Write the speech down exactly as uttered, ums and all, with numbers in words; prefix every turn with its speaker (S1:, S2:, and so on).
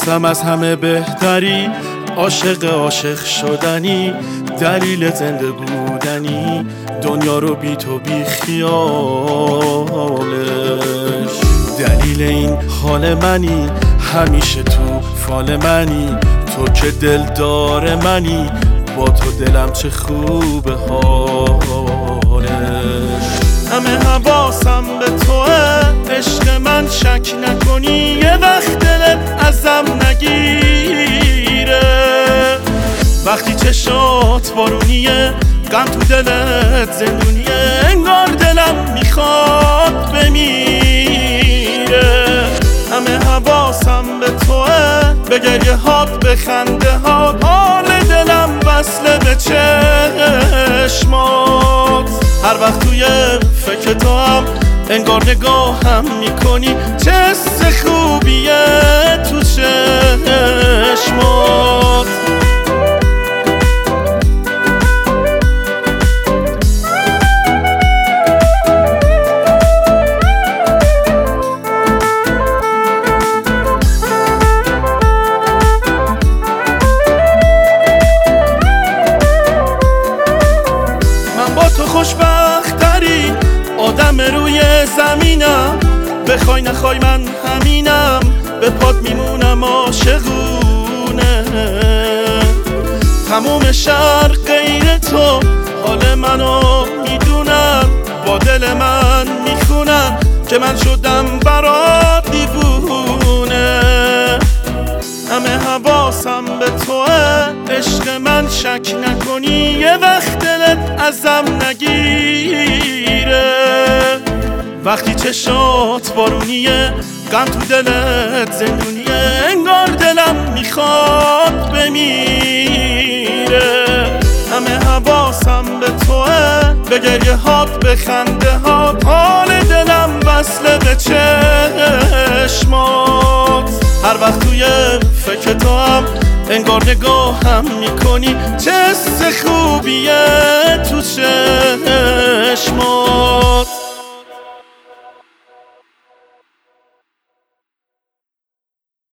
S1: واسم از همه بهتری، عاشق عاشق شدنی، دلیل زنده بودنی، دنیا رو بی تو بی خیالش. دلیل این حال منی، همیشه تو فال منی، تو که دلدار منی، با تو دلم چه خوبه حالش. همه حواسم به توه، عشق من شک نکنی، یه وقت دلت ازم نگیره. وقتی چشات بارونیه، غم تو دلت زندونیه، انگار دلم میخواد بمیره. همه حواسم به توه، به گریه هات به خنده هات، حال دلم وصله به چشمات. هر وقت توی فکر تو هم انگار نگاهم میکنی، چه حس خوبیه تو چشمات. خوشبختری آدم روی زمینم، بخوای نخوای من همینم، به پات میمونم عاشقونه. تموم شهر غیر تو حال منو میدونن، با دل من میخونن که من شدم برات دیوونه. همه حواسم به توه، عشق من شک نکنی، یه وقت دلت ازم نگیره. وقتی چشات بارونیه، غم تو دلت زندونیه، انگار دلم میخواد بمیره. همه حواسم به توه، به گریه هات به خنده هات، حال دلم وصله به چشمات. هر وقت توی فکر تو هم انگار نگاهم میکنی، چه حس خوبیه تو چشمات.